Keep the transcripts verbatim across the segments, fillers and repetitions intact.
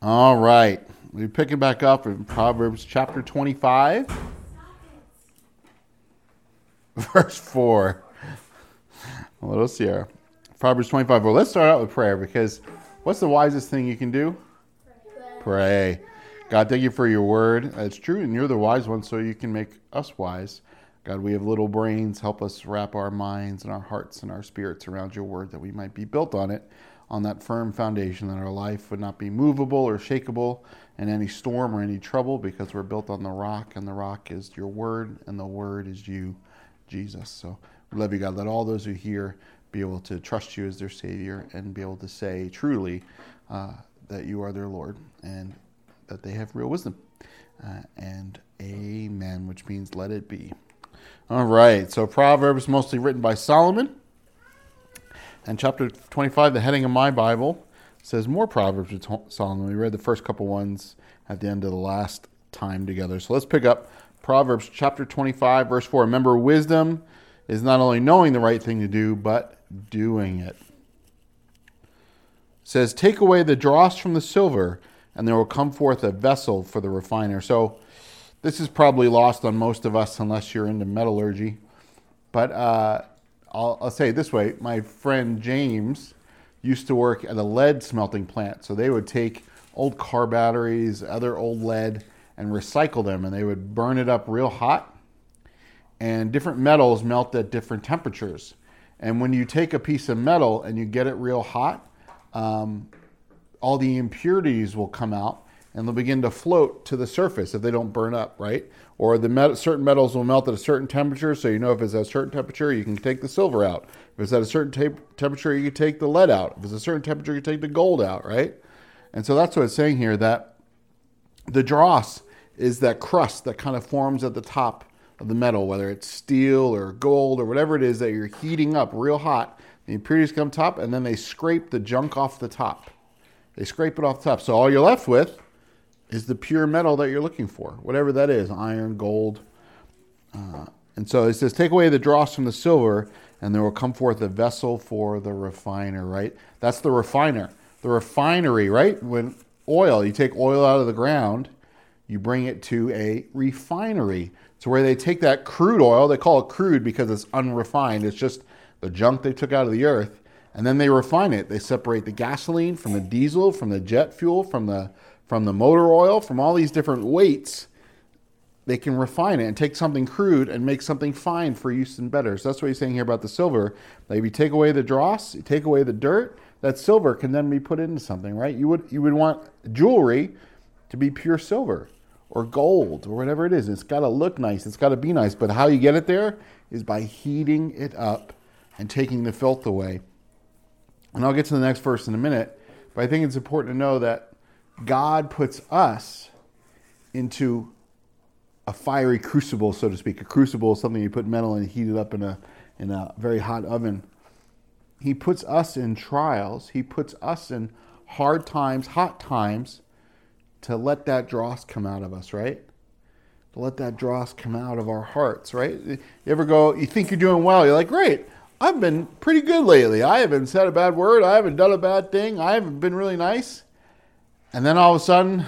All right. We're picking back up in Proverbs chapter twenty-five, verse four. A little here. Proverbs twenty-five. Well, let's start out with prayer, because what's the wisest thing you can do? Pray. Pray. God, thank you for your word. It's true, and you're the wise one, so you can make us wise. God, we have little brains. Help us wrap our minds and our hearts and our spirits around your word, that we might be built on it, on that firm foundation, that our life would not be movable or shakeable in any storm or any trouble, because we're built on the rock, and the rock is your word, and the word is you, Jesus. So we love you, God. Let all those who hear be able to trust you as their Savior, and be able to say truly uh, that you are their Lord, and that they have real wisdom. Uh, and amen, which means let it be. All right, so Proverbs, mostly written by Solomon. And chapter twenty-five, the heading of my Bible, says more Proverbs with Solomon. We read the first couple ones at the end of the last time together. So let's pick up Proverbs chapter twenty-five, verse four. Remember, wisdom is not only knowing the right thing to do, but doing it. It says, take away the dross from the silver, and there will come forth a vessel for the refiner. So this is probably lost on most of us, unless you're into metallurgy. But uh, I'll, I'll say it this way. My friend James used to work at a lead smelting plant. So they would take old car batteries, other old lead, and recycle them. And they would burn it up real hot. And different metals melt at different temperatures. And when you take a piece of metal and you get it real hot, um, all the impurities will come out, and they'll begin to float to the surface if they don't burn up, right? Or the met- certain metals will melt at a certain temperature, so you know if it's at a certain temperature, you can take the silver out. If it's at a certain te- temperature, you can take the lead out. If it's a certain temperature, you can take the gold out, right? And so that's what it's saying here, that the dross is that crust that kind of forms at the top of the metal, whether it's steel or gold or whatever it is that you're heating up real hot. The impurities come top, and then they scrape the junk off the top. They scrape it off the top. So all you're left with is the pure metal that you're looking for, whatever that is, iron, gold. Uh, and so it says, take away the dross from the silver, and there will come forth a vessel for the refiner, right? That's the refiner. The refinery, right? When oil, you take oil out of the ground, you bring it to a refinery. So where they take that crude oil, they call it crude because it's unrefined. It's just the junk they took out of the earth. And then they refine it. They separate the gasoline from the diesel, from the jet fuel, from the from the motor oil, from all these different weights. They can refine it and take something crude and make something fine for use and better. So that's what he's saying here about the silver. That if you take away the dross, you take away the dirt, that silver can then be put into something, right? You would you would want jewelry to be pure silver or gold or whatever it is. It's got to look nice. It's got to be nice. But how you get it there is by heating it up and taking the filth away. And I'll get to the next verse in a minute. But I think it's important to know that God puts us into a fiery crucible, so to speak. A crucible is something you put metal in and heat it up in a in a very hot oven. He puts us in trials. He puts us in hard times, hot times, to let that dross come out of us, right? To let that dross come out of our hearts, right? You ever go, you think you're doing well. You're like, great, I've been pretty good lately. I haven't said a bad word. I haven't done a bad thing. I haven't been really nice. And then all of a sudden,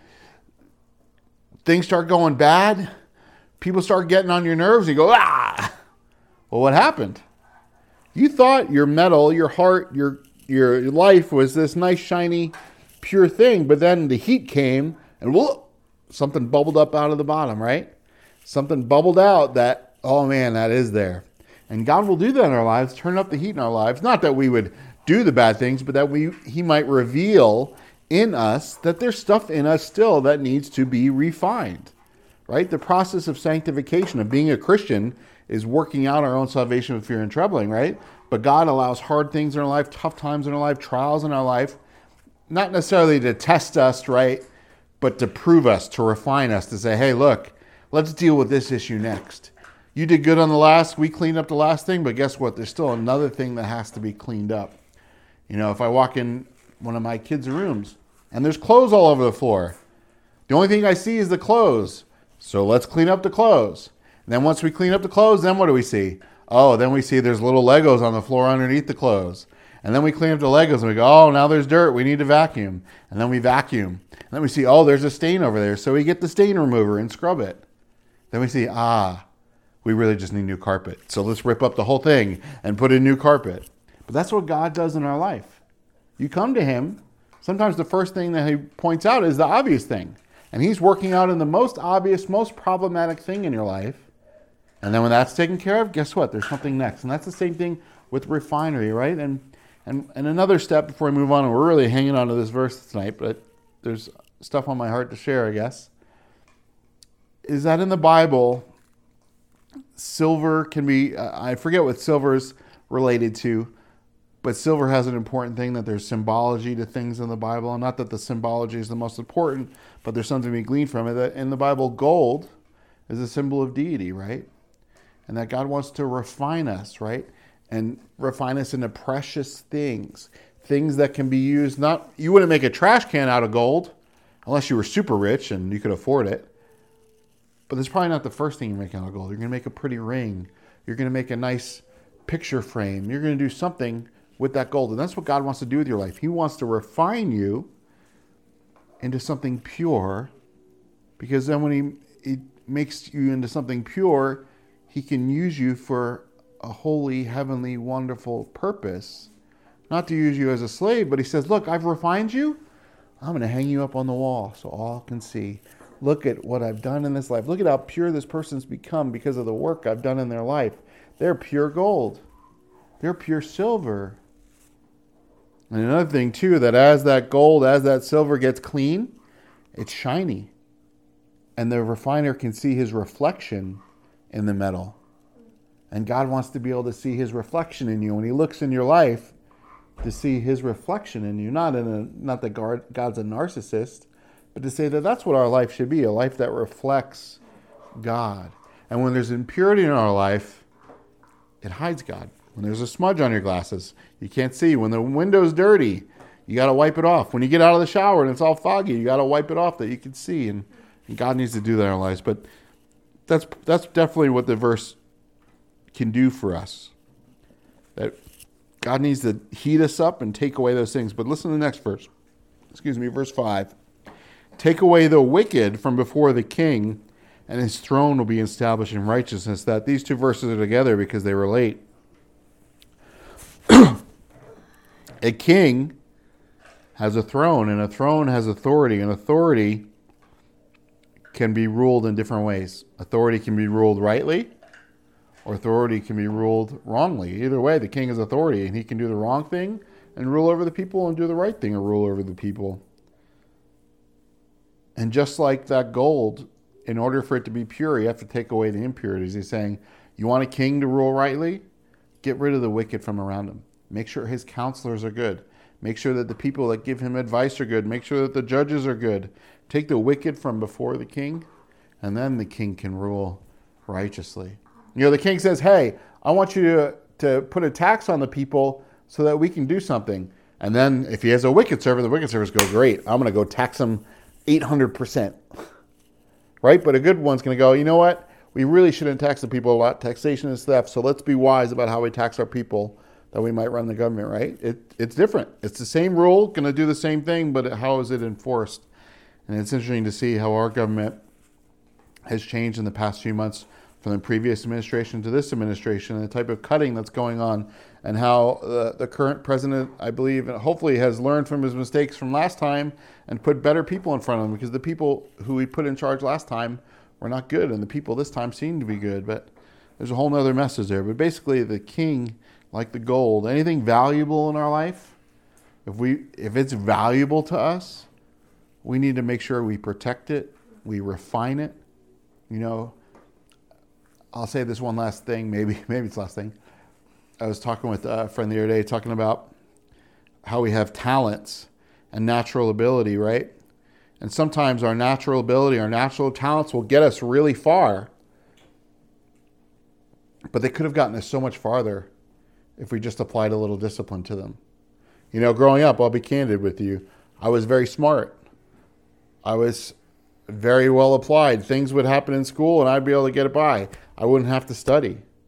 things start going bad. People start getting on your nerves. You go, ah! Well, what happened? You thought your metal, your heart, your your life was this nice, shiny, pure thing. But then the heat came and whoa, something bubbled up out of the bottom, right? Something bubbled out that, oh man, that is there. And God will do that in our lives, turn up the heat in our lives. Not that we would do the bad things, but that we He might reveal in us that there's stuff in us still that needs to be refined, right? The process of sanctification, of being a Christian, is working out our own salvation with fear and trembling, right? But God allows hard things in our life, tough times in our life, trials in our life, not necessarily to test us, right? But to prove us, to refine us, to say, hey, look, let's deal with this issue next. You did good on the last, we cleaned up the last thing, but guess what? There's still another thing that has to be cleaned up. You know, if I walk in one of my kids' rooms and there's clothes all over the floor, the only thing I see is the clothes. So let's clean up the clothes. And then once we clean up the clothes, then what do we see? Oh, then we see there's little Legos on the floor underneath the clothes. And then we clean up the Legos and we go, oh, now there's dirt. We need to vacuum. And then we vacuum. And then we see, oh, there's a stain over there. So we get the stain remover and scrub it. Then we see, ah, we really just need new carpet. So let's rip up the whole thing and put in new carpet. But that's what God does in our life. You come to him. Sometimes the first thing that he points out is the obvious thing. And he's working out in the most obvious, most problematic thing in your life. And then when that's taken care of, guess what? There's something next. And that's the same thing with refinery, right? And and and another step before we move on, and we're really hanging on to this verse tonight, but there's stuff on my heart to share, I guess, is that in the Bible, silver can be, uh, I forget what silver's related to, but silver has an important thing, that there's symbology to things in the Bible. And not that the symbology is the most important, but there's something to be gleaned from it. That in the Bible, gold is a symbol of deity, right? And that God wants to refine us, right? And refine us into precious things. Things that can be used, not, you wouldn't make a trash can out of gold unless you were super rich and you could afford it. But that's probably not the first thing you make out of gold. You're going to make a pretty ring. You're going to make a nice picture frame. You're going to do something with that gold. And that's what God wants to do with your life. He wants to refine you into something pure, because then when he, he makes you into something pure, he can use you for a holy, heavenly, wonderful purpose. Not to use you as a slave, but he says, look, I've refined you. I'm going to hang you up on the wall so all can see. Look at what I've done in this life. Look at how pure this person's become because of the work I've done in their life. They're pure gold. They're pure silver. And another thing, too, that as that gold, as that silver gets clean, it's shiny. And the refiner can see his reflection in the metal. And God wants to be able to see his reflection in you. When he looks in your life, to see his reflection in you. Not in a, not that God's a narcissist, but to say that that's what our life should be, a life that reflects God. And when there's impurity in our life, it hides God. When there's a smudge on your glasses, you can't see. When the window's dirty, you got to wipe it off. When you get out of the shower and it's all foggy, you got to wipe it off that you can see. And, and God needs to do that in our lives. But that's that's definitely what the verse can do for us. That God needs to heat us up and take away those things. But listen to the next verse. Excuse me, verse five. Take away the wicked from before the king, and his throne will be established in righteousness. That these two verses are together because they relate. A king has a throne, and a throne has authority, and authority can be ruled in different ways. Authority can be ruled rightly, or authority can be ruled wrongly. Either way, the king has authority, and he can do the wrong thing and rule over the people, and do the right thing and rule over the people. And just like that gold, in order for it to be pure, you have to take away the impurities. He's saying, you want a king to rule rightly? Get rid of the wicked from around him. Make sure his counselors are good. Make sure that the people that give him advice are good. Make sure that the judges are good. Take the wicked from before the king, and then the king can rule righteously. You know, the king says, hey, I want you to, to put a tax on the people so that we can do something. And then if he has a wicked servant, the wicked servants go, great, I'm going to go tax them eight hundred percent. Right? But a good one's going to go, you know what? We really shouldn't tax the people a lot. Taxation is theft. So let's be wise about how we tax our people, that we might run the government, right? It, it's different. It's the same rule, going to do the same thing, but how is it enforced? And it's interesting to see how our government has changed in the past few months from the previous administration to this administration, and the type of cutting that's going on, and how uh, the current president, I believe, and hopefully has learned from his mistakes from last time and put better people in front of him, because the people who he put in charge last time were not good, and the people this time seem to be good. But there's a whole nother message there. But basically, the king, like the gold, anything valuable in our life, if we if it's valuable to us, we need to make sure we protect it, we refine it. You know, I'll say this one last thing, maybe maybe it's the last thing. I was talking with a friend the other day, talking about how we have talents and natural ability, right? And sometimes our natural ability, our natural talents will get us really far. But they could have gotten us so much farther if we just applied a little discipline to them. You know, growing up, I'll be candid with you, I was very smart. I was very well applied. Things would happen in school and I'd be able to get it by. I wouldn't have to study.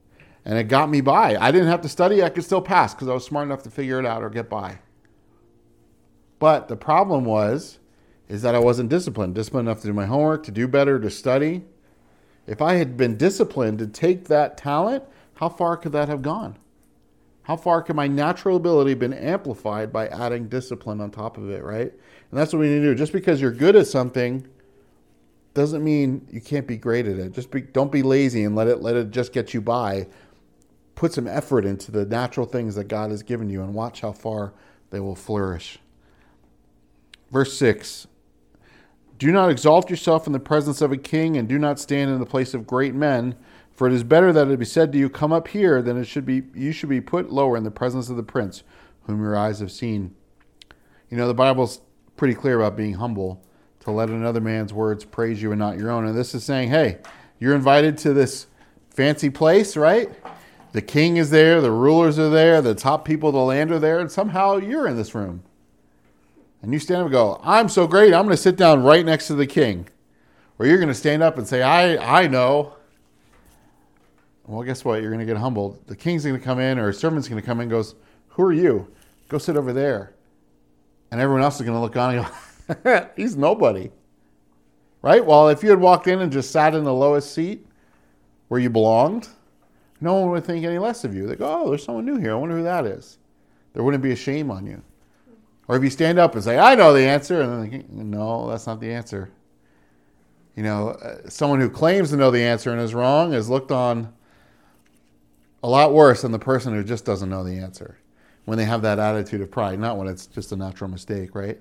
And it got me by. I didn't have to study. I could still pass because I was smart enough to figure it out or get by. But the problem was, is that I wasn't disciplined. Disciplined enough to do my homework, to do better, to study. If I had been disciplined to take that talent, how far could that have gone? How far could my natural ability have been amplified by adding discipline on top of it, right? And that's what we need to do. Just because you're good at something doesn't mean you can't be great at it. Just be, don't be lazy and let it let it just get you by. Put some effort into the natural things that God has given you and watch how far they will flourish. Verse six. Do not exalt yourself in the presence of a king, and do not stand in the place of great men. For it is better that it be said to you, come up here, than it should be you should be put lower in the presence of the prince, whom your eyes have seen. You know, the Bible's pretty clear about being humble, to let another man's words praise you and not your own. And this is saying, hey, you're invited to this fancy place, right? The king is there, the rulers are there, the top people of the land are there, and somehow you're in this room. And you stand up and go, I'm so great, I'm going to sit down right next to the king. Or you're going to stand up and say, I, I know. Well, guess what? You're going to get humbled. The king's going to come in, or a servant's going to come in and goes, who are you? Go sit over there. And everyone else is going to look on and go, he's nobody. Right? Well, if you had walked in and just sat in the lowest seat where you belonged, no one would think any less of you. They go, oh, there's someone new here. I wonder who that is. There wouldn't be a shame on you. Or if you stand up and say, I know the answer, and then they, no, that's not the answer. You know, uh, someone who claims to know the answer and is wrong is looked on a lot worse than the person who just doesn't know the answer when they have that attitude of pride, not when it's just a natural mistake, right?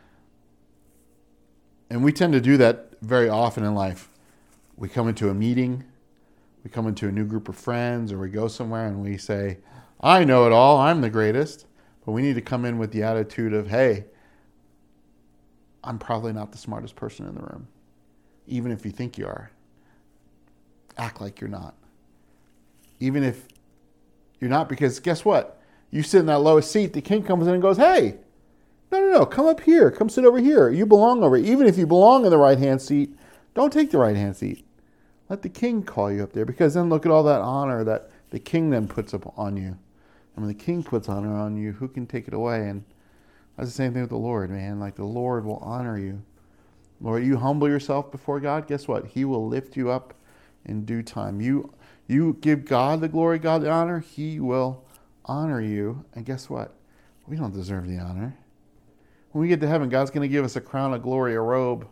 And we tend to do that very often in life. We come into a meeting, we come into a new group of friends, or we go somewhere and we say, I know it all, I'm the greatest. But we need to come in with the attitude of, hey, I'm probably not the smartest person in the room. Even if you think you are. Act like you're not. Even if you're not, because guess what? You sit in that lowest seat, the king comes in and goes, hey, no, no, no, come up here. Come sit over here. You belong over here. Even if you belong in the right-hand seat, don't take the right-hand seat. Let the king call you up there, because then look at all that honor that the king then puts up on you. And when the king puts honor on you, who can take it away? And that's the same thing with the Lord, man. Like the Lord will honor you. Lord, you humble yourself before God, guess what? He will lift you up in due time. You you give God the glory, God the honor, He will honor you. And guess what? We don't deserve the honor. When we get to heaven, God's going to give us a crown of glory, a robe.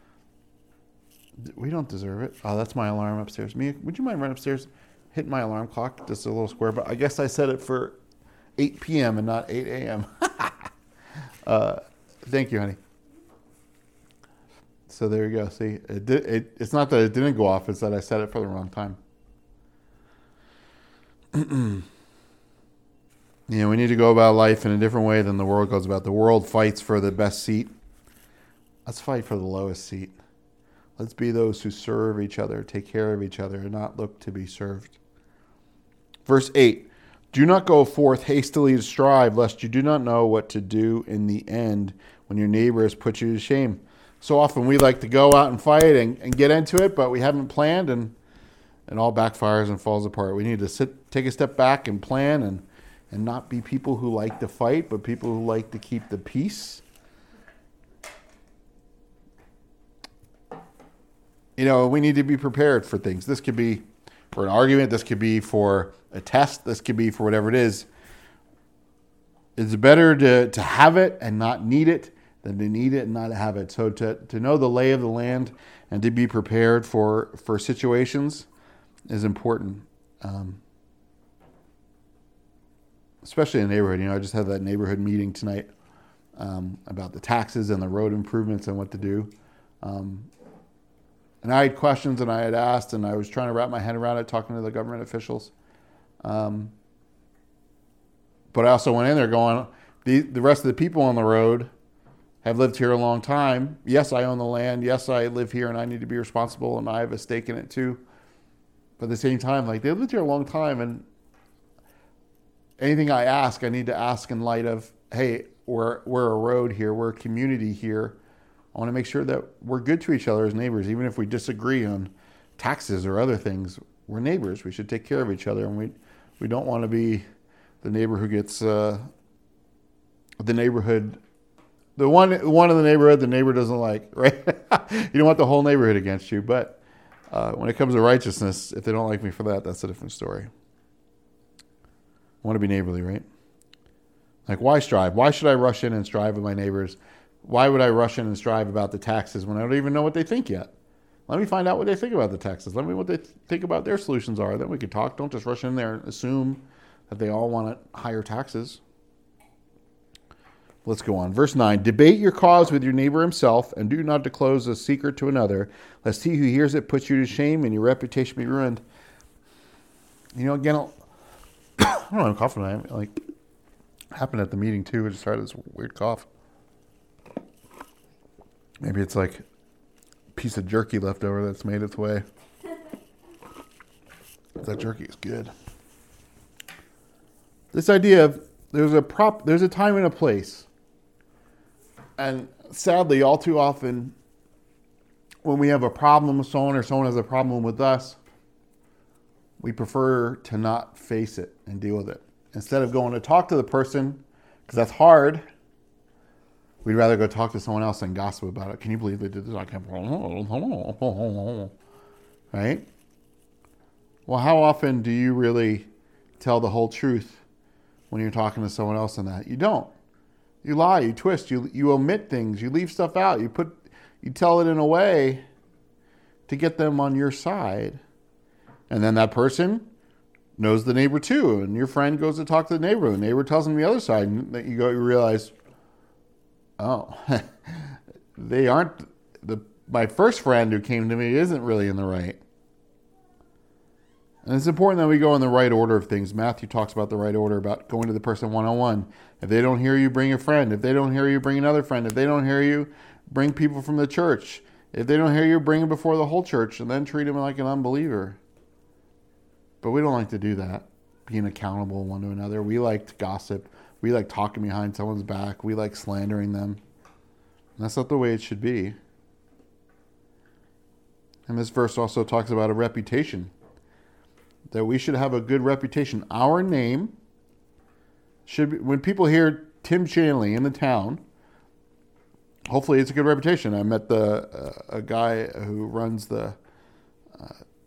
We don't deserve it. Oh, that's my alarm upstairs. Mia, would you mind running upstairs? Hit my alarm clock, just a little square, but I guess I set it for eight p.m. and not eight a.m. uh, thank you, honey. So there you go. See, it did, it, it's not that it didn't go off, it's that I set it for the wrong time. You know, we need to go about life in a different way than the world goes about. The world fights for the best seat. Let's fight for the lowest seat. Let's be those who serve each other, take care of each other, and not look to be served. Verse eight, do not go forth hastily to strive, lest you do not know what to do in the end when your neighbor has put you to shame. So often we like to go out and fight and, and get into it, but we haven't planned, and it all backfires and falls apart. We need to sit, take a step back and plan, and, and not be people who like to fight, but people who like to keep the peace. You know, we need to be prepared for things. This could be for an argument. This could be for a test. This could be for whatever it is. It's better to, to have it and not need it than to need it and not have it. So to, to know the lay of the land and to be prepared for, for situations is important. Um, especially in the neighborhood. You know, I just had that neighborhood meeting tonight um, about the taxes and the road improvements and what to do. Um, And I had questions and I had asked, and I was trying to wrap my head around it, talking to the government officials. Um, but I also went in there going, the, the rest of the people on the road have lived here a long time. Yes, I own the land. Yes, I live here and I need to be responsible and I have a stake in it too. But at the same time, like, they lived here a long time, and anything I ask, I need to ask in light of, hey, we're, we're a road here, we're a community here. I want to make sure that we're good to each other as neighbors, even if we disagree on taxes or other things. we're neighbors. We should take care of each other, and we we don't want to be the neighbor who gets uh, the neighborhood, the one one in the neighborhood the neighbor doesn't like, right? You don't want the whole neighborhood against you, but uh, when it comes to righteousness, if they don't like me for that, that's a different story. I want to be neighborly, right? Like, why strive? Why should I rush in and strive with my neighbors? Why would I rush in and strive about the taxes when I don't even know what they think yet? Let me find out what they think about the taxes. Let me know what they th- think about their solutions are. Then we can talk. Don't just rush in there and assume that they all want higher taxes. Let's go on. Verse nine, debate your cause with your neighbor himself, and do not disclose a secret to another, lest he who hears it puts you to shame and your reputation be ruined. You know, again, I'll, I don't know, I'm coughing. I like happened at the meeting too. I just started this weird cough. Maybe it's like a piece of jerky left over that's made its way. That jerky is good. This idea of there's a prop, there's a time and a place. And sadly, all too often, when we have a problem with someone or someone has a problem with us, we prefer to not face it and deal with it. Instead of going to talk to the person, because that's hard, we'd rather go talk to someone else and gossip about it. Can you believe they did this? I can't. Right? Well, how often do you really tell the whole truth when you're talking to someone else in that? You don't. You lie, you twist, you you omit things, you leave stuff out, you put you tell it in a way to get them on your side. And then that person knows the neighbor too, and your friend goes to talk to the neighbor, the neighbor tells them the other side, and you go you realize, oh, they aren't the my first friend who came to me isn't really in the right. And it's important that we go in the right order of things. Matthew talks about the right order, about going to the person one-on-one. If they don't hear you, bring a friend. If they don't hear you, bring another friend. If they don't hear you, bring people from the church. If they don't hear you, bring them before the whole church and then treat them like an unbeliever. But we don't like to do that, being accountable one to another. We like to gossip. We like talking behind someone's back. We like slandering them. And that's not the way it should be. And this verse also talks about a reputation. That we should have a good reputation. Our name should be, when people hear Tim Shanley in the town, hopefully it's a good reputation. I met the uh, a guy who runs the uh,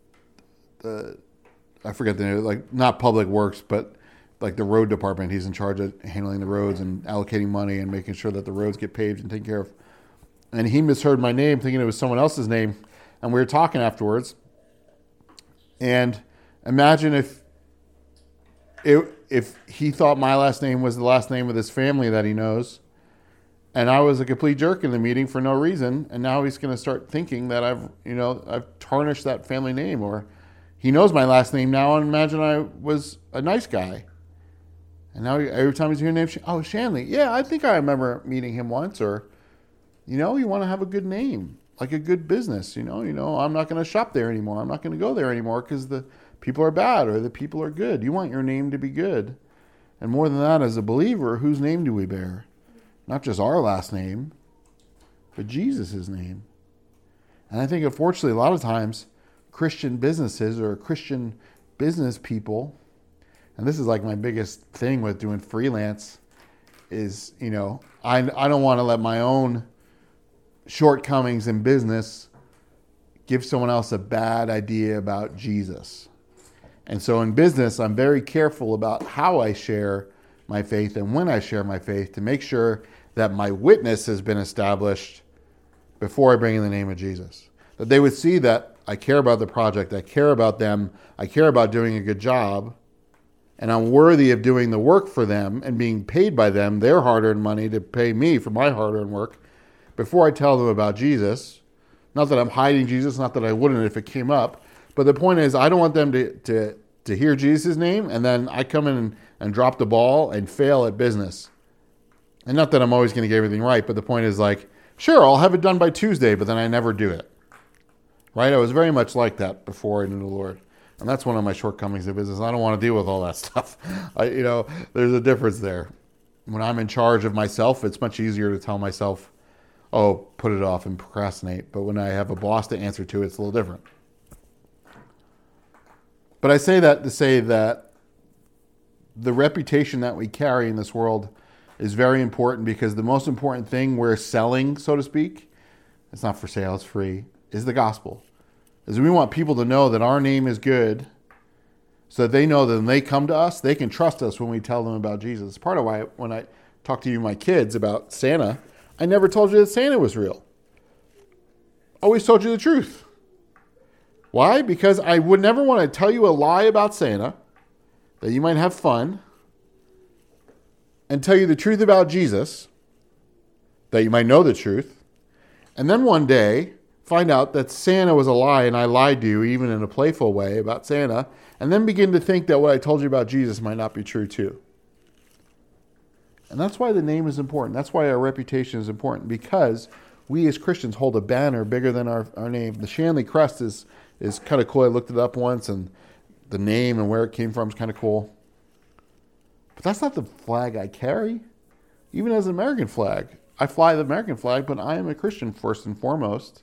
the I forget the name, like not Public Works, but like the road department. He's in charge of handling the roads and allocating money and making sure that the roads get paved and taken care of. And he misheard my name, thinking it was someone else's name. And we were talking afterwards, and imagine if it, if he thought my last name was the last name of this family that he knows, and I was a complete jerk in the meeting for no reason, and now he's going to start thinking that I've, you know, I've tarnished that family name, or he knows my last name now, and imagine I was a nice guy. And now every time he's hearing name, oh, Shanley, yeah, I think I remember meeting him once, or, you know, you want to have a good name, like a good business, you know, you know, I'm not going to shop there anymore. I'm not going to go there anymore because the people are bad or the people are good. You want your name to be good. And more than that, as a believer, whose name do we bear? Not just our last name, but Jesus' name. And I think, unfortunately, a lot of times, Christian businesses or Christian business people, and this is like my biggest thing with doing freelance, is, you know, I, I don't want to let my own shortcomings in business give someone else a bad idea about Jesus. And so in business, I'm very careful about how I share my faith and when I share my faith to make sure that my witness has been established before I bring in the name of Jesus. That they would see that I care about the project, I care about them, I care about doing a good job, and I'm worthy of doing the work for them and being paid by them, their hard-earned money to pay me for my hard-earned work, before I tell them about Jesus. Not that I'm hiding Jesus, not that I wouldn't if it came up, but the point is, I don't want them to, to, to hear Jesus' name, and then I come in and, and drop the ball and fail at business. And not that I'm always going to get everything right, but the point is like, sure, I'll have it done by Tuesday, but then I never do it. Right? I was very much like that before I knew the Lord. And that's one of my shortcomings in business. I don't want to deal with all that stuff. I, you know, there's a difference there. When I'm in charge of myself, it's much easier to tell myself, oh, put it off and procrastinate. But when I have a boss to answer to, it's a little different. But I say that to say that the reputation that we carry in this world is very important, because the most important thing we're selling, so to speak, it's not for sale, it's free, is the gospel. Is we want people to know that our name is good, so that they know that when they come to us, they can trust us when we tell them about Jesus. It's part of why when I talk to you, my kids, about Santa, I never told you that Santa was real. I always told you the truth. Why? Because I would never want to tell you a lie about Santa, that you might have fun, and tell you the truth about Jesus, that you might know the truth, and then one day find out that Santa was a lie and I lied to you, even in a playful way, about Santa, and then begin to think that what I told you about Jesus might not be true too. And that's why the name is important. That's why our reputation is important, because we as Christians hold a banner bigger than our, our name. The Shanley crest is, is kind of cool. I looked it up once, and the name and where it came from is kind of cool. But that's not the flag I carry. Even as an American flag, I fly the American flag, but I am a Christian first and foremost.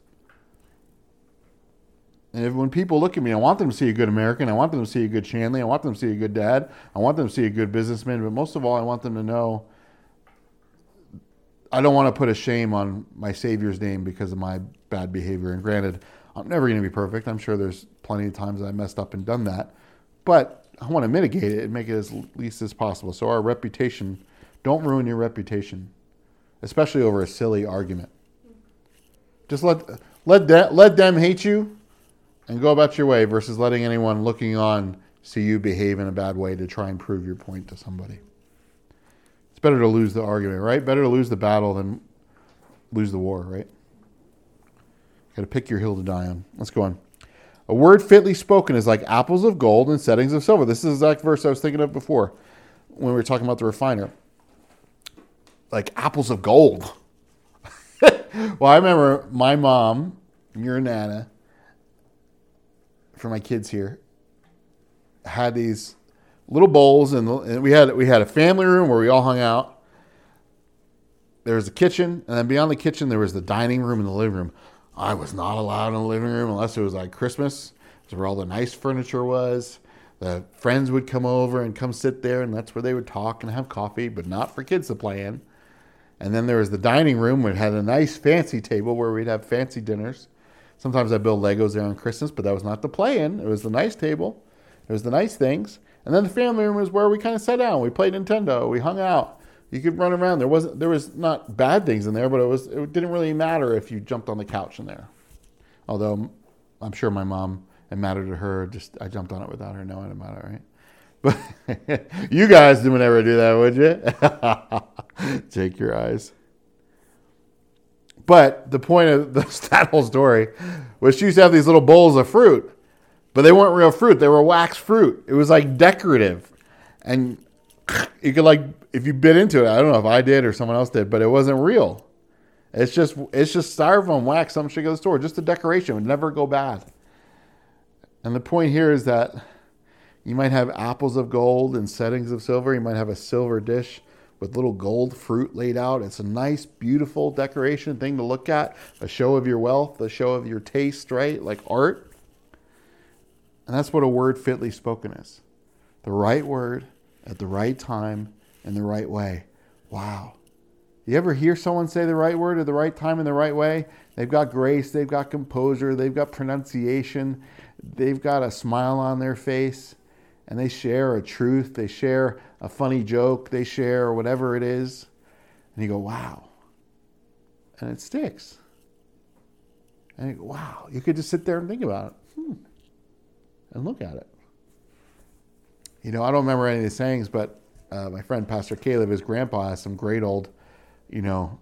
And if, when people look at me, I want them to see a good American. I want them to see a good Shanley. I want them to see a good dad. I want them to see a good businessman. But most of all, I want them to know I don't want to put a shame on my Savior's name because of my bad behavior. And granted, I'm never going to be perfect. I'm sure there's plenty of times I messed up and done that. But I want to mitigate it and make it as least as possible. So our reputation, don't ruin your reputation, especially over a silly argument. Just let let that, let them hate you and go about your way, versus letting anyone looking on see you behave in a bad way to try and prove your point to somebody. It's better to lose the argument, right? Better to lose the battle than lose the war, right? Got to pick your hill to die on. Let's go on. A word fitly spoken is like apples of gold and settings of silver. This is the exact verse I was thinking of before when we were talking about the refiner. Like apples of gold. Well, I remember my mom, your Nana, for my kids here, had these little bowls, and, and we had we had a family room where we all hung out. There was a kitchen, and then beyond the kitchen, there was the dining room and the living room. I was not allowed in the living room unless it was like Christmas. It's where all the nice furniture was. The friends would come over and come sit there, and that's where they would talk and have coffee, but not for kids to play in. And then there was the dining room, where it had a nice fancy table where we'd have fancy dinners. Sometimes I build Legos there on Christmas, but that was not the play in. It was the nice table. It was the nice things. And then the family room was where we kind of sat down. We played Nintendo. We hung out. You could run around. There wasn't there was not bad things in there, but it was it didn't really matter if you jumped on the couch in there. Although I'm sure my mom, it mattered to her. Just I jumped on it without her knowing about it, right? But you guys would never do that, would you? Take your eyes. But the point of the, that whole story was she used to have these little bowls of fruit, but they weren't real fruit. They were wax fruit. It was like decorative. And you could like, if you bit into it, I don't know if I did or someone else did, but it wasn't real. It's just it's just styrofoam wax, some shit at the store. Just a decoration. It would never go bad. And the point here is that you might have apples of gold and settings of silver. You might have a silver dish with little gold fruit laid out. It's a nice, beautiful decoration thing to look at. A show of your wealth, a show of your taste, right? Like art. And that's what a word fitly spoken is. The right word at the right time in the right way. Wow. You ever hear someone say the right word at the right time in the right way? They've got grace, they've got composure, they've got pronunciation, they've got a smile on their face, and they share a truth, they share a funny joke, they share whatever it is, and you go, wow. And it sticks. And you go, wow. You could just sit there and think about it. Hmm. And look at it. You know, I don't remember any of the sayings, but uh, my friend Pastor Caleb, his grandpa, has some great old, you know,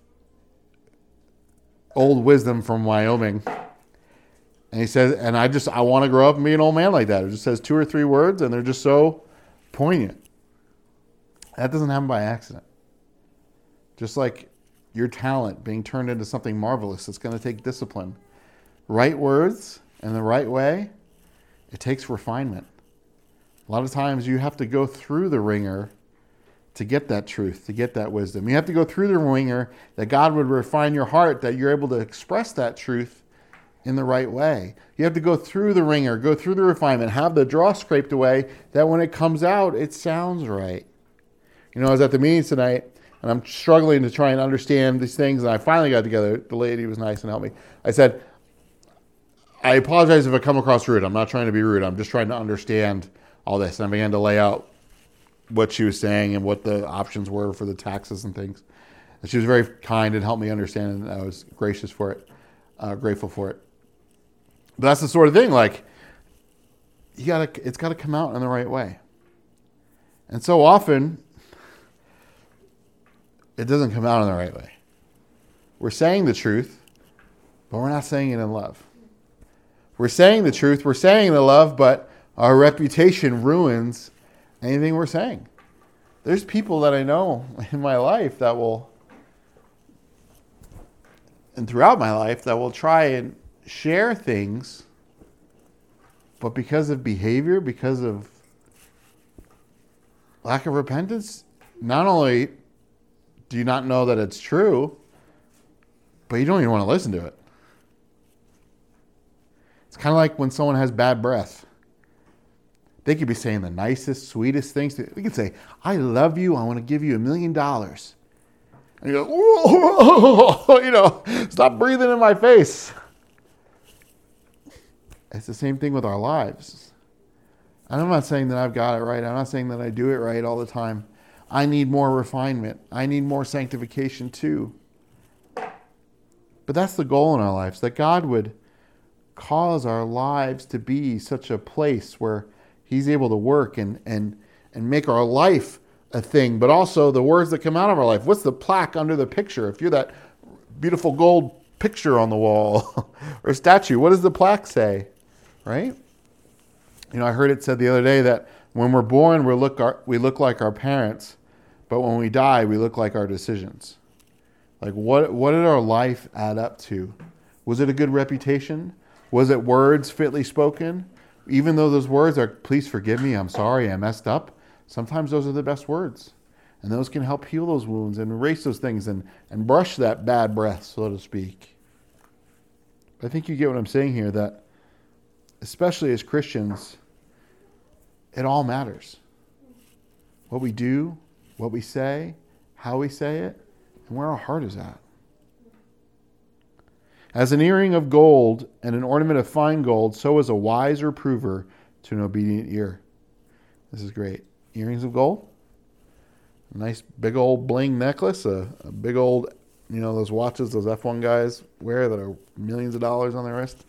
old wisdom from Wyoming. And he says, and I just, I want to grow up and be an old man like that. It just says two or three words, and they're just so poignant. That doesn't happen by accident. Just like your talent being turned into something marvelous, it's going to take discipline. Right words in the right way, it takes refinement. A lot of times you have to go through the ringer to get that truth, to get that wisdom. You have to go through the ringer that God would refine your heart, that you're able to express that truth in the right way. You have to go through the ringer, go through the refinement, have the dross scraped away, that when it comes out, it sounds right. You know, I was at the meetings tonight, and I'm struggling to try and understand these things, and I finally got together. The lady was nice and helped me. I said, I apologize if I come across rude. I'm not trying to be rude. I'm just trying to understand all this. And I began to lay out what she was saying and what the options were for the taxes and things. And she was very kind and helped me understand, and I was gracious for it, uh, grateful for it. But that's the sort of thing, like, you gotta, it's got to come out in the right way. And so often, it doesn't come out in the right way. We're saying the truth, but we're not saying it in love. We're saying the truth, we're saying the love, but our reputation ruins anything we're saying. There's people that I know in my life that will, and throughout my life, that will try and share things, but because of behavior, because of lack of repentance, not only do you not know that it's true, but you don't even want to listen to it. It's kind of like when someone has bad breath. They could be saying the nicest, sweetest things. They could say, I love you, I want to give you a million dollars. And you go, whoa, you know, stop breathing in my face. It's the same thing with our lives. And I'm not saying that I've got it right. I'm not saying that I do it right all the time. I need more refinement. I need more sanctification too. But that's the goal in our lives, that God would cause our lives to be such a place where He's able to work and, and, and make our life a thing, but also the words that come out of our life. What's the plaque under the picture? If you're that beautiful gold picture on the wall or statue, what does the plaque say? Right? You know, I heard it said the other day that when we're born, we look our, we look like our parents, but when we die, we look like our decisions. Like, what what did our life add up to? Was it a good reputation? Was it words fitly spoken? Even though those words are, please forgive me, I'm sorry, I messed up. Sometimes those are the best words. And those can help heal those wounds and erase those things and, and brush that bad breath, so to speak. I think you get what I'm saying here, that especially as Christians, it all matters. What we do, what we say, how we say it, and where our heart is at. As an earring of gold and an ornament of fine gold, so is a wise reprover to an obedient ear. This is great. Earrings of gold, a nice big old bling necklace, a, a big old, you know, those watches those F one guys wear that are millions of dollars on their wrist.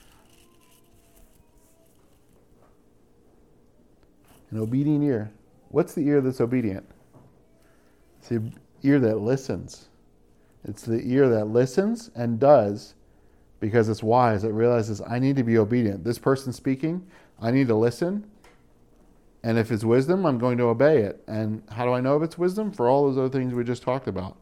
An obedient ear. What's the ear that's obedient? It's the ear that listens. It's the ear that listens and does because it's wise. It realizes, I need to be obedient. This person speaking, I need to listen. And if it's wisdom, I'm going to obey it. And how do I know if it's wisdom? For all those other things we just talked about.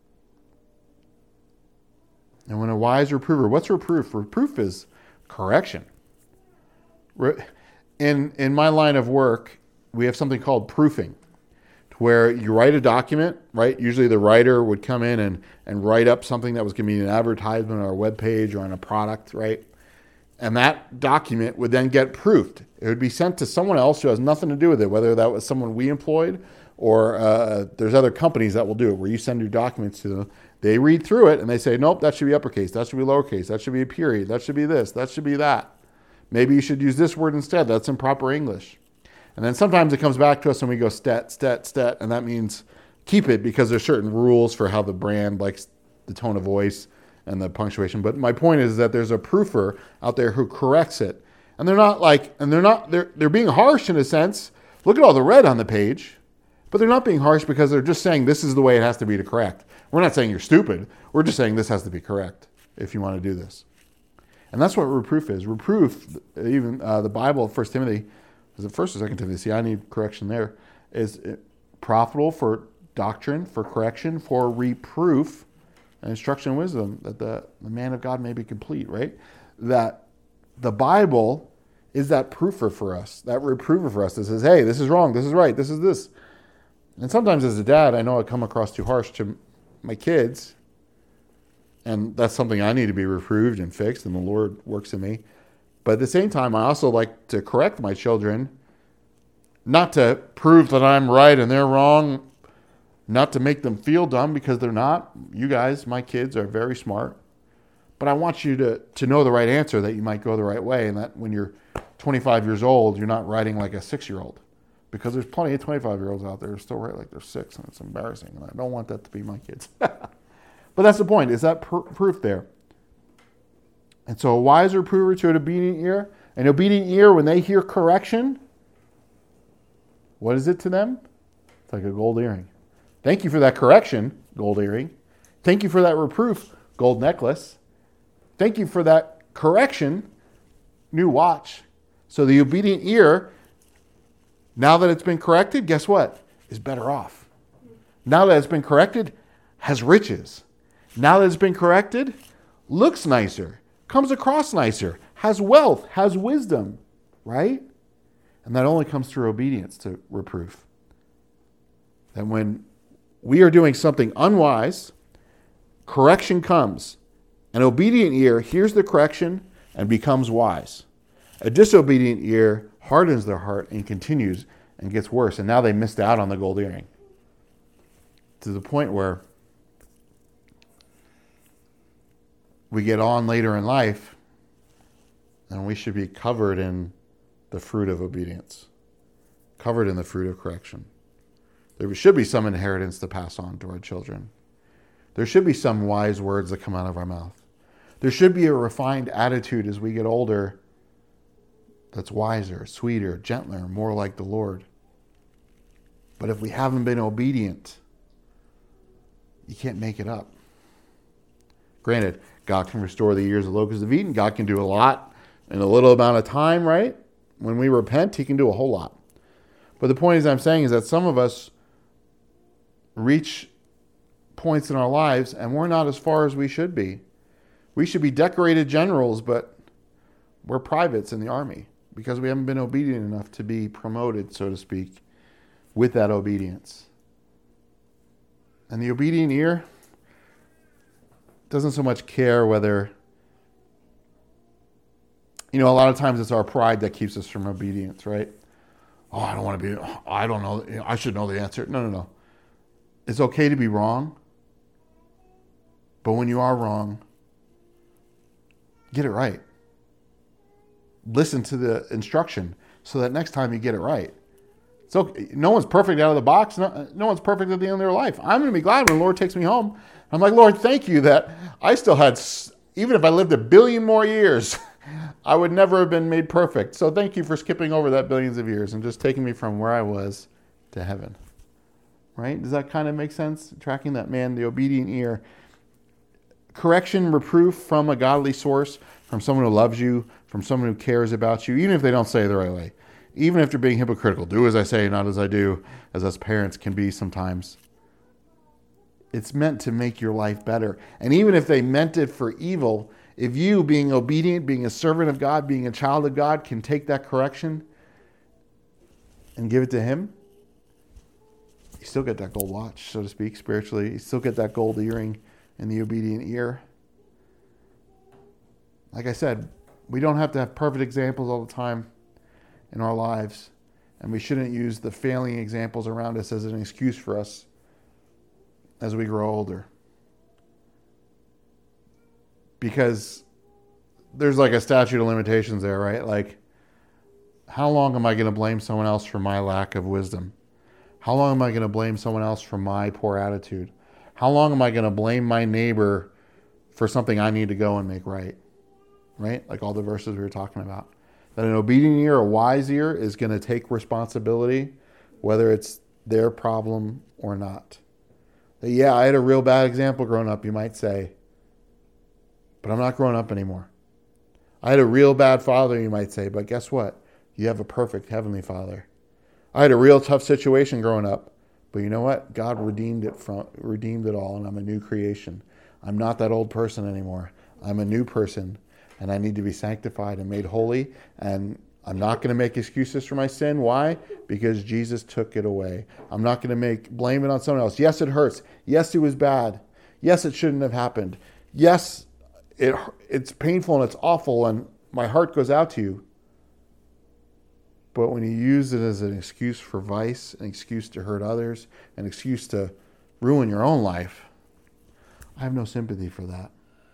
And when a wise reprover, what's reproof? Reproof is correction. In, in my line of work, we have something called proofing, where you write a document, right? Usually the writer would come in and, and write up something that was going to be an advertisement or a web page or on a product, right? And that document would then get proofed. It would be sent to someone else who has nothing to do with it, whether that was someone we employed or uh, there's other companies that will do it, where you send your documents to them. They read through it and they say, nope, that should be uppercase, that should be lowercase, that should be a period, that should be this, that should be that. Maybe you should use this word instead. That's improper English. And then sometimes it comes back to us and we go stat, stat, stat, and that means keep it because there's certain rules for how the brand likes the tone of voice and the punctuation. But my point is that there's a proofer out there who corrects it. And they're not like, and they're not, they're, they're being harsh in a sense. Look at all the red on the page. But they're not being harsh because they're just saying this is the way it has to be to correct. We're not saying you're stupid. We're just saying this has to be correct if you want to do this. And that's what reproof is. Reproof, even uh, the Bible, First Timothy, is it First or Second Timothy? See, I need correction there. Is profitable for doctrine, for correction, for reproof, and instruction and wisdom, that the, the man of God may be complete, right? That the Bible is that proofer for us, that reprover for us that says, hey, this is wrong, this is right, this is this. And sometimes as a dad, I know I come across too harsh to my kids, And that's something I need to be reproved and fixed, and the Lord works in me. But at the same time, I also like to correct my children, not to prove that I'm right and they're wrong, not to make them feel dumb because they're not. You guys, my kids, are very smart. But I want you to, to know the right answer, that you might go the right way, and that when you're twenty-five years old, you're not writing like a six-year-old. Because there's plenty of twenty-five-year-olds out there who still write like they're six, and it's embarrassing. And I don't want that to be my kids. But that's the point. Is that pr- proof there? And so a wise reprover to an obedient ear. An obedient ear, when they hear correction, what is it to them? It's like a gold earring. Thank you for that correction, gold earring. Thank you for that reproof, gold necklace. Thank you for that correction, new watch. So the obedient ear, now that it's been corrected, guess what? Is better off. Now that it's been corrected, has riches. Now that it's been corrected, looks nicer, comes across nicer, has wealth, has wisdom, right? And that only comes through obedience to reproof. And when we are doing something unwise, correction comes. An obedient ear hears the correction and becomes wise. A disobedient ear hardens their heart and continues and gets worse. And now they missed out on the gold earring. To the point where we get on later in life and we should be covered in the fruit of obedience, covered in the fruit of correction. There should be some inheritance to pass on to our children. There should be some wise words that come out of our mouth. There should be a refined attitude as we get older that's wiser, sweeter, gentler, more like the Lord. But if we haven't been obedient, you can't make it up. Granted, God can restore the years of locusts of Eden. God can do a lot in a little amount of time, right? When we repent, he can do a whole lot. But the point is I'm saying is that some of us reach points in our lives and we're not as far as we should be. We should be decorated generals, but we're privates in the army because we haven't been obedient enough to be promoted, so to speak, with that obedience. And the obedient ear doesn't so much care whether, you know, a lot of times it's our pride that keeps us from obedience, right? Oh, I don't want to be, I don't know, I should know the answer. No, no, no. It's okay to be wrong, but when you are wrong, get it right. Listen to the instruction so that next time you get it right. So no one's perfect out of the box. No, no one's perfect at the end of their life. I'm going to be glad when the Lord takes me home. I'm like, Lord, thank you that I still had, even if I lived a billion more years, I would never have been made perfect. So thank you for skipping over that billions of years and just taking me from where I was to heaven. Right? Does that kind of make sense? Tracking that man, the obedient ear. Correction, reproof from a godly source, from someone who loves you, from someone who cares about you, even if they don't say it the right way. Even if they're being hypocritical. Do as I say, not as I do, as us parents can be sometimes. It's meant to make your life better. And even if they meant it for evil, if you, being obedient, being a servant of God, being a child of God, can take that correction and give it to him, you still get that gold watch, so to speak, spiritually. You still get that gold earring in the obedient ear. Like I said, we don't have to have perfect examples all the time in our lives. And we shouldn't use the failing examples around us as an excuse for us as we grow older. Because there's like a statute of limitations there, right? Like, how long am I going to blame someone else for my lack of wisdom? How long am I going to blame someone else for my poor attitude? How long am I going to blame my neighbor for something I need to go and make right? Right? Like all the verses we were talking about. That an obedient ear, a wise ear, is going to take responsibility, whether it's their problem or not. That, yeah, I had a real bad example growing up, you might say. But I'm not growing up anymore. I had a real bad father, you might say. But guess what? You have a perfect heavenly Father. I had a real tough situation growing up. But you know what? God redeemed it from redeemed it all, and I'm a new creation. I'm not that old person anymore. I'm a new person, and I need to be sanctified and made holy. And I'm not going to make excuses for my sin. Why? Because Jesus took it away. I'm not going to make blame it on someone else. Yes, it hurts. Yes, it was bad. Yes, it shouldn't have happened. Yes, it it's painful and it's awful, and my heart goes out to you. But when you use it as an excuse for vice, an excuse to hurt others, an excuse to ruin your own life, I have no sympathy for that.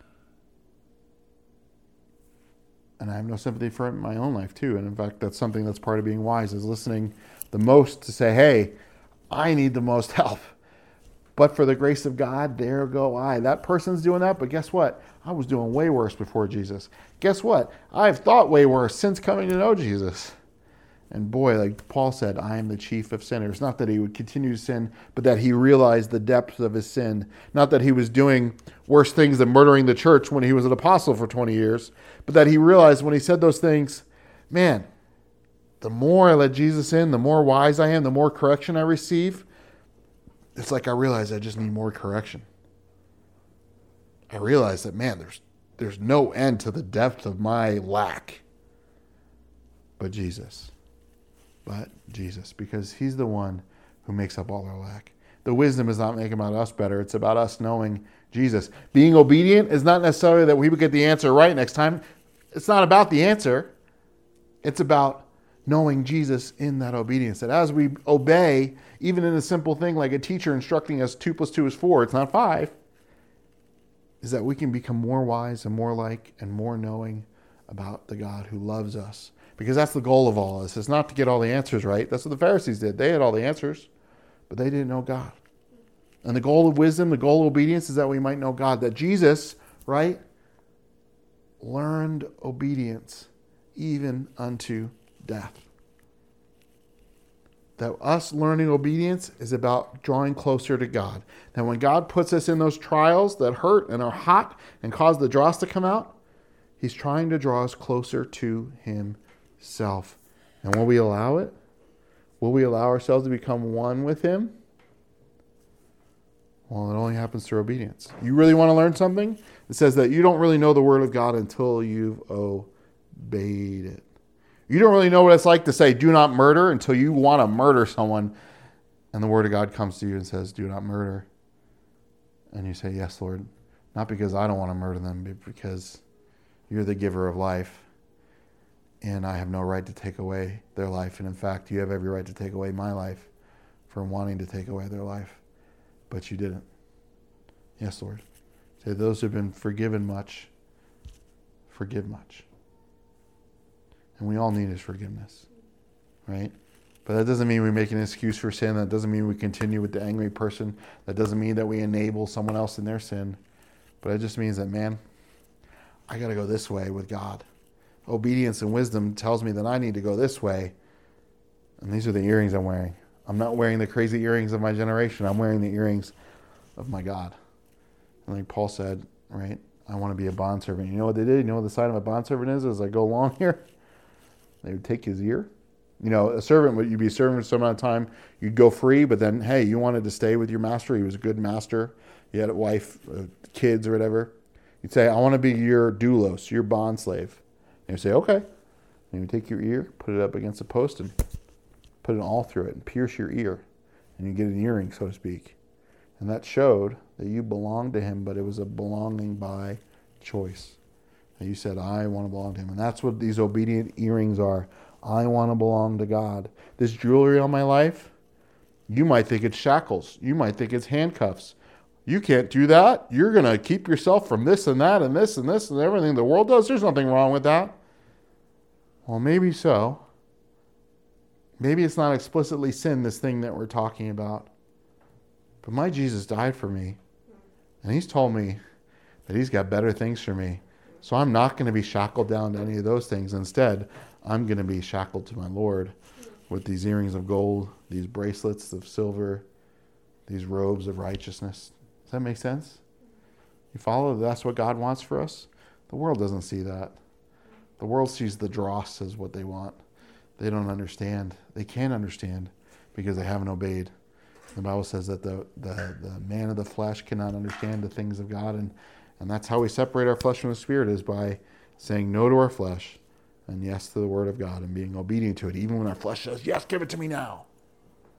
And I have no sympathy for it in my own life too. And in fact, that's something that's part of being wise, is listening the most to say, hey, I need the most help. But for the grace of God, there go I. That person's doing that, but guess what? I was doing way worse before Jesus. Guess what? I've thought way worse since coming to know Jesus. And boy, like Paul said, I am the chief of sinners. Not that he would continue to sin, but that he realized the depths of his sin. Not that he was doing worse things than murdering the church when he was an apostle for twenty years, but that he realized when he said those things, man, the more I let Jesus in, the more wise I am, the more correction I receive. It's like I realize I just need more correction. I realize that, man, there's there's no end to the depth of my lack. But Jesus. But Jesus. Because he's the one who makes up all our lack. The wisdom is not making about us better. It's about us knowing Jesus. Being obedient is not necessarily that we would get the answer right next time. It's not about the answer. It's about knowing Jesus in that obedience. That as we obey, even in a simple thing like a teacher instructing us two plus two is four, it's not five, is that we can become more wise and more like and more knowing about the God who loves us. Because that's the goal of all this. It's not to get all the answers right. That's what the Pharisees did. They had all the answers, but they didn't know God. And the goal of wisdom, the goal of obedience is that we might know God. That Jesus, right, learned obedience even unto death. That us learning obedience is about drawing closer to God. That when God puts us in those trials that hurt and are hot and cause the dross to come out, he's trying to draw us closer to himself. And will we allow it? Will we allow ourselves to become one with him? Well, it only happens through obedience. You really want to learn something? It says that you don't really know the word of God until you've obeyed it. You don't really know what it's like to say, do not murder, until you want to murder someone. And the word of God comes to you and says, do not murder. And you say, yes, Lord. Not because I don't want to murder them, but because you're the giver of life. And I have no right to take away their life. And in fact, you have every right to take away my life for wanting to take away their life. But you didn't. Yes, Lord. Say, those who have been forgiven much, forgive much. And we all need his forgiveness, right? But that doesn't mean we make an excuse for sin. That doesn't mean we continue with the angry person. That doesn't mean that we enable someone else in their sin. But it just means that, man, I got to go this way with God. Obedience and wisdom tells me that I need to go this way. And these are the earrings I'm wearing. I'm not wearing the crazy earrings of my generation. I'm wearing the earrings of my God. And like Paul said, right, I want to be a bondservant. You know what they did? You know what the sign of a bondservant is as I go along here? They would take his ear. You know, a servant, would you'd be serving for some amount of time, you'd go free, but then, hey, you wanted to stay with your master. He was a good master. You had a wife, uh, kids, or whatever. You'd say, I want to be your doulos, your bond slave. And you'd say, okay. And you take your ear, put it up against a post, and put it all through it, and pierce your ear. And you get an earring, so to speak. And that showed that you belonged to him, but it was a belonging by choice. And you said, I want to belong to him. And that's what these obedient earrings are. I want to belong to God. This jewelry on my life, you might think it's shackles. You might think it's handcuffs. You can't do that. You're going to keep yourself from this and that and this and this and everything the world does. There's nothing wrong with that. Well, maybe so. Maybe it's not explicitly sin, this thing that we're talking about. But my Jesus died for me. And he's told me that he's got better things for me. So I'm not going to be shackled down to any of those things. Instead, I'm going to be shackled to my Lord with these earrings of gold, these bracelets of silver, these robes of righteousness. Does that make sense? You follow? That's what God wants for us? The world doesn't see that. The world sees the dross as what they want. They don't understand. They can't understand because they haven't obeyed. The Bible says that the, the, the man of the flesh cannot understand the things of God, and And that's how we separate our flesh from the spirit, is by saying no to our flesh and yes to the word of God and being obedient to it, even when our flesh says, yes, give it to me now.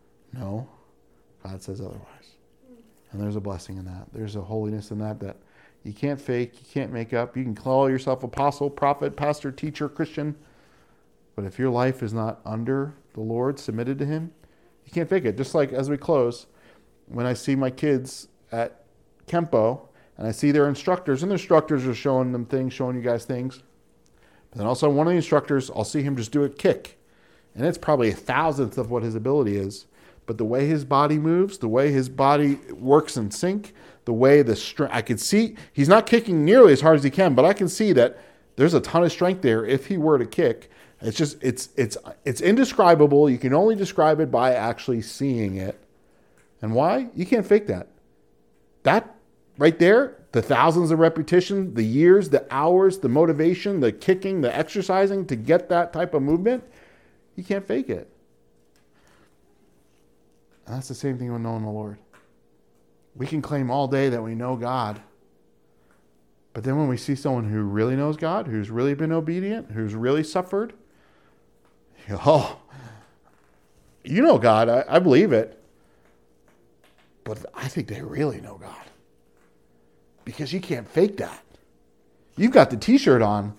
No, God says otherwise. And there's a blessing in that. There's a holiness in that that You can't fake. You can't make up. You can call yourself apostle, prophet, pastor, teacher, Christian. But if your life is not under the Lord, submitted to him, you can't fake it. Just like as we close, when I see my kids at Kempo and I see their instructors, and the instructors are showing them things, showing you guys things. But then also one of the instructors, I'll see him just do a kick. And it's probably a thousandth of what his ability is. But the way his body moves, the way his body works in sync, the way the strength, I can see, he's not kicking nearly as hard as he can, but I can see that there's a ton of strength there if he were to kick. It's just, it's it's it's indescribable. You can only describe it by actually seeing it. And why? You can't fake that. That right there, the thousands of repetitions, the years, the hours, the motivation, the kicking, the exercising to get that type of movement, you can't fake it. And that's the same thing with knowing the Lord. We can claim all day that we know God. But then when we see someone who really knows God, who's really been obedient, who's really suffered, you go, oh, you know God, I, I believe it. But I think they really know God. Because you can't fake that. You've got the t-shirt on,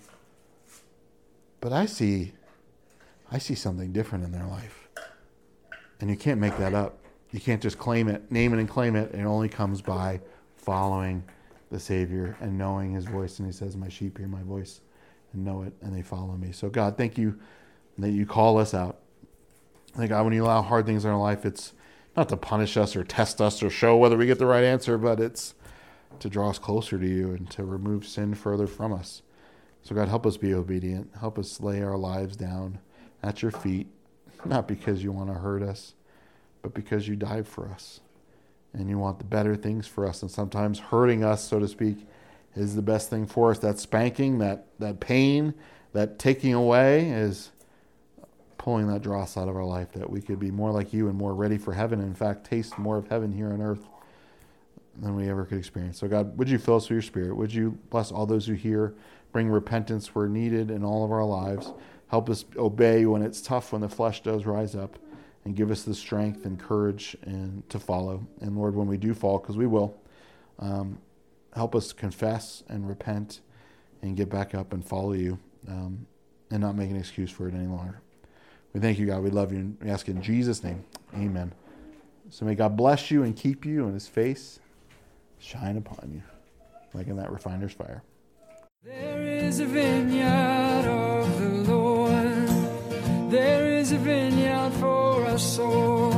but I see, I see something different in their life. And you can't make that up. You can't just claim it, name it and claim it. It only comes by following the Savior and knowing his voice. And he says, my sheep hear my voice and know it, and they follow me. So God, thank you that you call us out. Thank God, when you allow hard things in our life, it's not to punish us or test us or show whether we get the right answer, but it's to draw us closer to you and to remove sin further from us. So God, help us be obedient. Help us lay our lives down at your feet, not because you want to hurt us, but because you died for us. And you want the better things for us. And sometimes hurting us, so to speak, is the best thing for us. That spanking, that, that pain, that taking away is pulling that dross out of our life, that we could be more like you and more ready for heaven. And in fact, taste more of heaven here on earth than we ever could experience. So God, would you fill us with your Spirit? Would you bless all those who hear, bring repentance where needed in all of our lives. Help us obey when it's tough, when the flesh does rise up, and give us the strength and courage and to follow. And Lord, when we do fall, because we will, um, help us confess and repent and get back up and follow you, um, and not make an excuse for it any longer. We thank you, God. We love you. And we ask in Jesus' name, amen. So may God bless you and keep you, and his face shine upon you, like in that refiner's fire. There is a vineyard of the Lord. There is a vineyard for us all.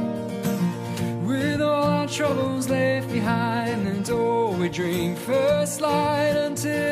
With all our troubles left behind, and all we drink first light until